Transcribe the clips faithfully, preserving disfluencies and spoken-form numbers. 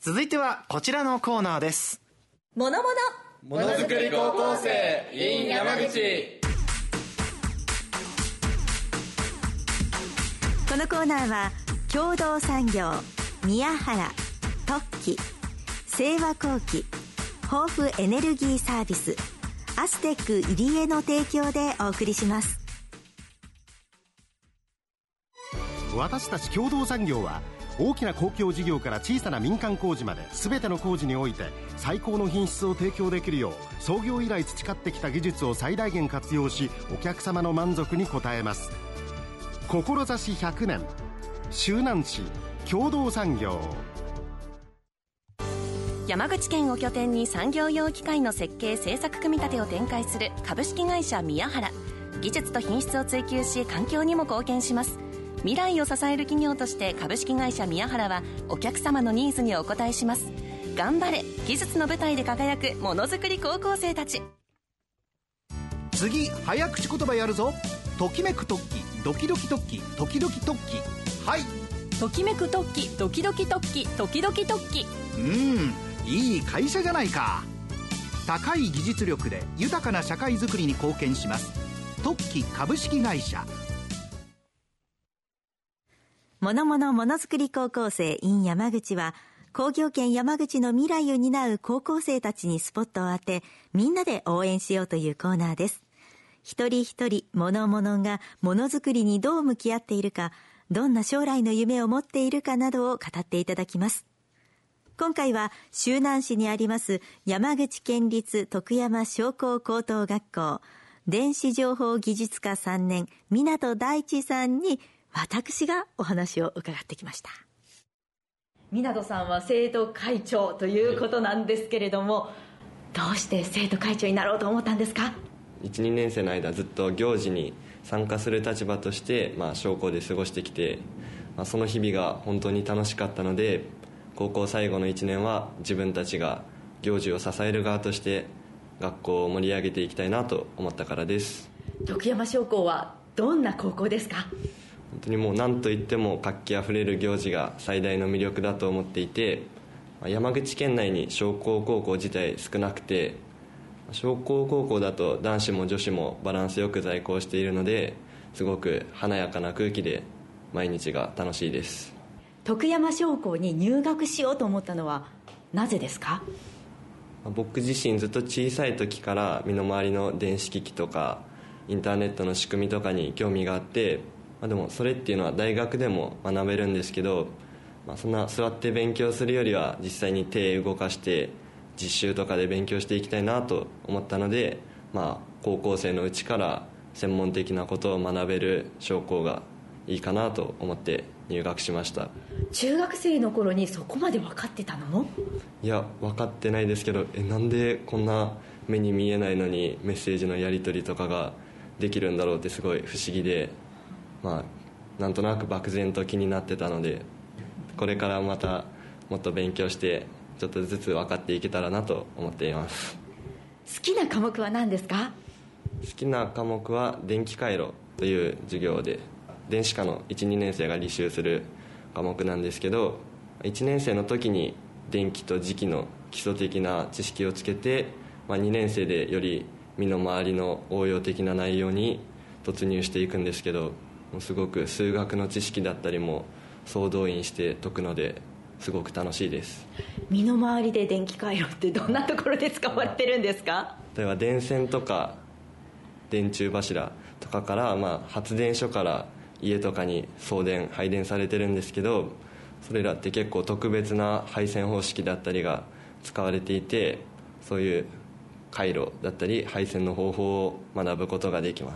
続いてはこちらのコーナーです。 ものものものづくり高校生 in 山口。 このコーナーは共同産業、宮原、特技、清和工機、豊富エネルギーサービス、アステック入江の提供でお送りします。 私たち共同産業は大きな公共事業から小さな民間工事まで全ての工事において最高の品質を提供できるよう創業以来培ってきた技術を最大限活用し、お客様の満足に応えます。志ひゃくねん、周南市共同産業。 山口県を拠点に産業用機械の設計製作組み立てを展開する株式会社宮原。技術と品質を追求し、環境にも貢献します。未来を支える企業として株式会社宮原はお客様のニーズにお応えします。頑張れ、技術の舞台で輝くものづくり高校生たち。 次早口言葉やるぞ。ときめく特技、ドキドキ特技、時々特技。はい、 ときめく特技、ドキドキ特技、時々特技。 うーん、いい会社じゃないか。高い技術力で豊かな社会づくりに貢献します。特技株式会社。 ものものものづくり高校生 in 山口は、工業圏山口の未来を担う高校生たちにスポットを当て、みんなで応援しようというコーナーです。一人一人ものものがものづくりにどう向き合っているか、どんな将来の夢を持っているかなどを語っていただきます。今回は周南市にあります山口県立徳山商工高等学校電子情報技術科さんねん湊大地さんに私がお話を伺ってきました。湊さんは生徒会長ということなんですけれども、どうして生徒会長になろうと思ったんですか？ いち、にねん生の間ずっと行事に参加する立場として、まあ、商工で過ごしてきて、まあ、その日々が本当に楽しかったので、高校最後のいちねんは自分たちが行事を支える側として学校を盛り上げていきたいなと思ったからです。 徳山商工はどんな高校ですか？ 本当にもう何といっても活気あふれる行事が最大の魅力だと思っていて、山口県内に商工高校自体少なくて、商工高校だと男子も女子もバランスよく在校しているので、すごく華やかな空気で毎日が楽しいです。 徳山商工に入学しようと思ったのはなぜですか？ 僕自身ずっと小さい時から身の回りの電子機器とかインターネットの仕組みとかに興味があって、まあ、でもそれっていうのは大学でも学べるんですけど、まあ、そんな座って勉強するよりは実際に手動かして実習とかで勉強していきたいなと思ったので、まあ、高校生のうちから専門的なことを学べる商工がいいかなと思って入学しました。 中学生の頃にそこまで分かってたの？ いや、分かってないですけど、えなんでこんな目に見えないのにメッセージのやり取りとかができるんだろうってすごい不思議で、まあ、なんとなく漠然と気になってたので、これからまたもっと勉強してちょっとずつ分かっていけたらなと思っています。 好きな科目は何ですか？ 好きな科目は電気回路という授業で、電子科のいち、にねん生が履修する科目なんですけど、いちねん生の時に電気と磁気の基礎的な知識をつけて、まあ、にねん生でより身の回りの応用的な内容に突入していくんですけど、すごく数学の知識だったりも総動員して解くのですごく楽しいです。 身の回りで電気回路ってどんなところで使われてるんですか？ 例えば電線とか電柱柱とかから、まあ、発電所から家とかに送電配電されてるんですけど、それらって結構特別な配線方式だったりが使われていて、そういう回路だったり配線の方法を学ぶことができます。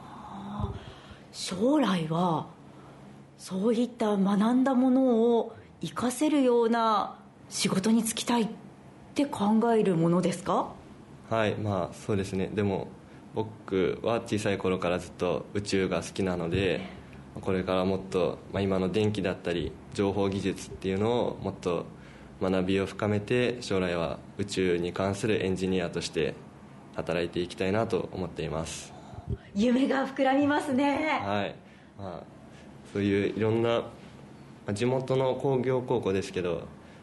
将来はそういった学んだものを活かせるような仕事に就きたいって考えるものですか？ はい、まあそうですね。でも僕は小さい頃からずっと宇宙が好きなので、これからもっと、まあ、今の電気だったり情報技術っていうのをもっと学びを深めて、将来は宇宙に関するエンジニアとして働いていきたいなと思っています。 夢が膨らみますね。 はい、まあ、そういういろんな地元の工業高校ですけど、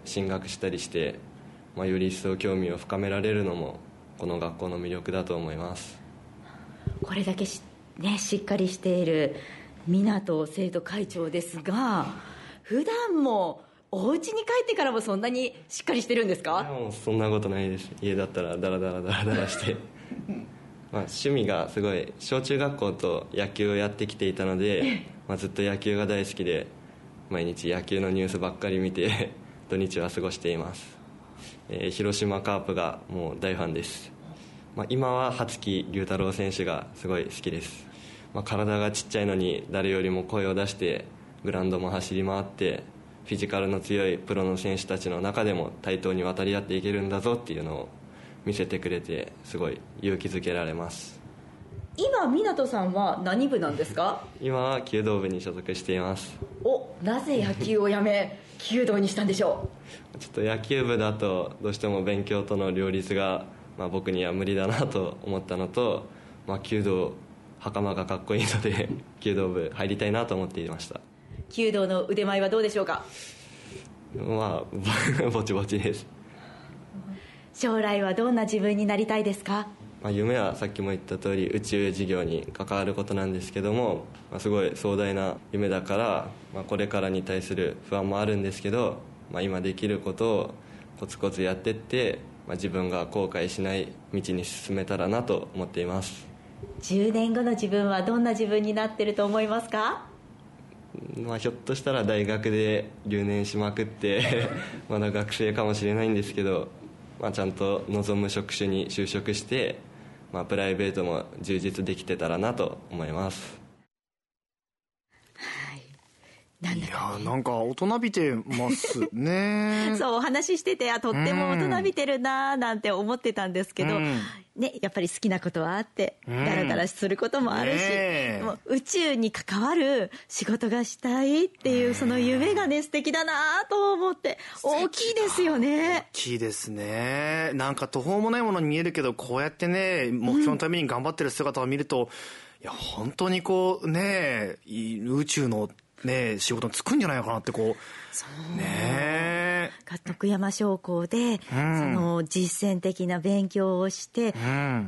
進学したりして、まあ、より一層興味を深められるのもこの学校の魅力だと思います。 これだけ し,、ね、しっかりしている湊生徒会長ですが、普段もお家に帰ってからもそんなにしっかりしてるんですか？ もうそんなことないです。家だったらダラダラダラダラしてまあ趣味がすごい小中学校と野球をやってきていたので、まあ、ずっと野球が大好きで毎日野球のニュースばっかり見て土日は過ごしています。えー、広島カープがもう大ファンです。まあ、今は羽月龍太郎選手がすごい好きです。まあ、体がちっちゃいのに誰よりも声を出してグラウンドも走り回ってフィジカルの強いプロの選手たちの中でも対等に渡り合っていけるんだぞっていうのを見せてくれて、すごい勇気づけられます。 今湊さんは何部なんですか？ 今は弓道部に所属しています。 お、なぜ野球をやめ弓道にしたんでしょう？ちょっと野球部だとどうしても勉強との両立が、まあ、僕には無理だなと思ったのと、まあ、弓道袴がかっこいいので弓道部入りたいなと思っていました。 弓道の腕前はどうでしょうか？ まあぼちぼちです。 将来はどんな自分になりたいですか？ まあ、夢はさっきも言った通り宇宙事業に関わることなんですけども、まあ、すごい壮大な夢だから、まあ、これからに対する不安もあるんですけど、まあ、今できることをコツコツやってって、まあ、自分が後悔しない道に進めたらなと思っています。 じゅうねんごの自分はどんな自分になってると思いますか？ まあ、ひょっとしたら大学で留年しまくってまだ学生かもしれないんですけど、まあ、ちゃんと望む職種に就職して、まあ、プライベートも充実できてたらなと思います。 はい、なんだかね、 いやなんか大人びてますねそうお話ししてて、あとっても大人びてるななんて思ってたんですけど、 うんね、やっぱり好きなことはあって、うん、だらだらすることもあるし、ね、もう宇宙に関わる仕事がしたいっていうその夢がね素敵だなと思って、大きいですよね。 大きいですね。なんか途方もないものに見えるけど、こうやってね目標のために頑張ってる姿を見ると、うん、いや本当にこうね宇宙のね仕事に就くんじゃないのかなってこうそうね徳山商工で、うん、その実践的な勉強をして、うん、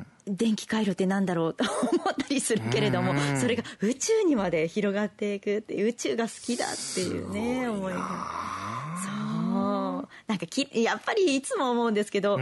電気回路ってなんだろうと思ったりするけれども、うん、それが宇宙にまで広がっていくって、宇宙が好きだっていうね思いが、そうなんかきやっぱりいつも思うんですけど、うん、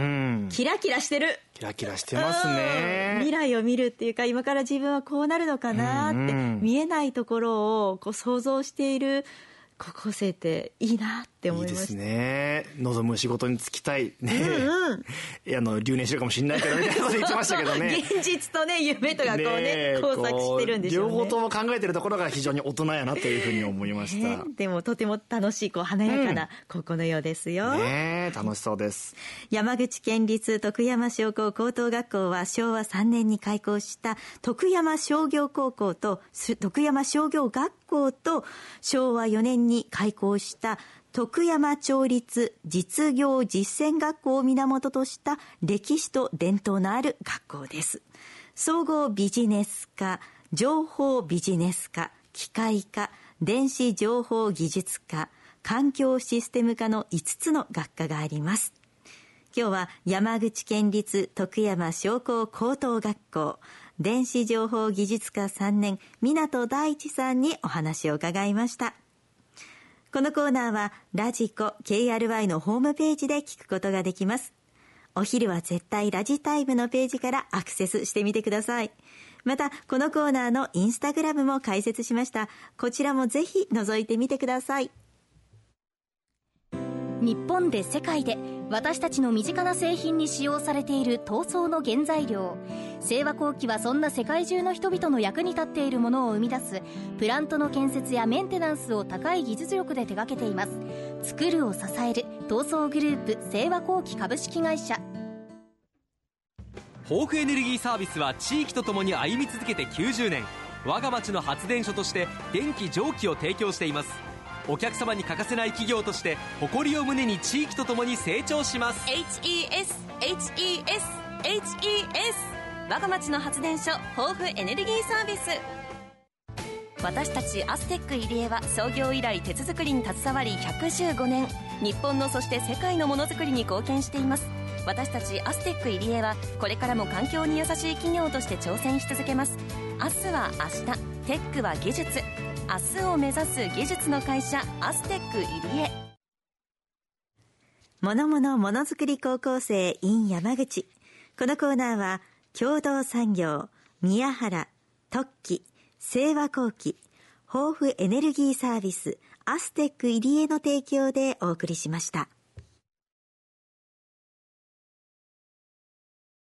キラキラしてる、 キラキラしてますね。 未来を見るっていうか、今から自分はこうなるのかなって、うんうん、見えないところをこう想像している高校生っていいなって思いました。 いいですね。望む仕事に就きたいね、うんうん、いやあの留年してるかもしれないけどみたいなこと言ってましたけどね現実とね夢とかこうね交錯してるんでしょうね。 両方とも考えてるところが非常に大人やなというふうに思いました、ね、 でもとても楽しいこう華やかな高校のようですよ、 うん、ね楽しそうです。 山口県立徳山商工高等学校はしょうわさんねんに開校した徳山商業高校と徳山商業学校としょうわよねんに開校した徳山町立実業実践学校を源とした歴史と伝統のある学校です。総合ビジネス科、情報ビジネス科、機械科、電子情報技術科、環境システム科のいつつの学科があります。今日は山口県立徳山商工高等学校電子情報技術科さんねん湊大地さんにお話を伺いました。このコーナーはラジコ ケーアールワイ のホームページで聞くことができます。お昼は絶対ラジタイムのページからアクセスしてみてください。またこのコーナーのインスタグラムも開設しました。こちらもぜひ覗いてみてください。 日本で世界で私たちの身近な製品に使用されている塗装の原材料、清和工機はそんな世界中の人々の役に立っているものを生み出すプラントの建設やメンテナンスを高い技術力で手掛けています。作るを支える塗装グループ清和工機株式会社。 豊富エネルギーサービスは地域とともに歩み続けてきゅうじゅうねん、我が町の発電所として電気蒸気を提供しています。お客様に欠かせない企業として誇りを胸に地域とともに成長します。 エイチイーエス エイチイーエス エイチイーエス 我が町の発電所豊富エネルギーサービス。私たちアステック入江は創業以来鉄作りに携わりひゃくじゅうごねん、 日本のそして世界のものづくりに貢献しています。私たちアステック入江はこれからも環境に優しい企業として挑戦し続けます。明日は明日、テックは技術、明日を目指す技術の会社アステック入江。 ものものものづくり高校生 in 山口。このコーナーは共同産業、宮原、特記、清和工機、豊富エネルギーサービス、アステック入江の提供でお送りしました。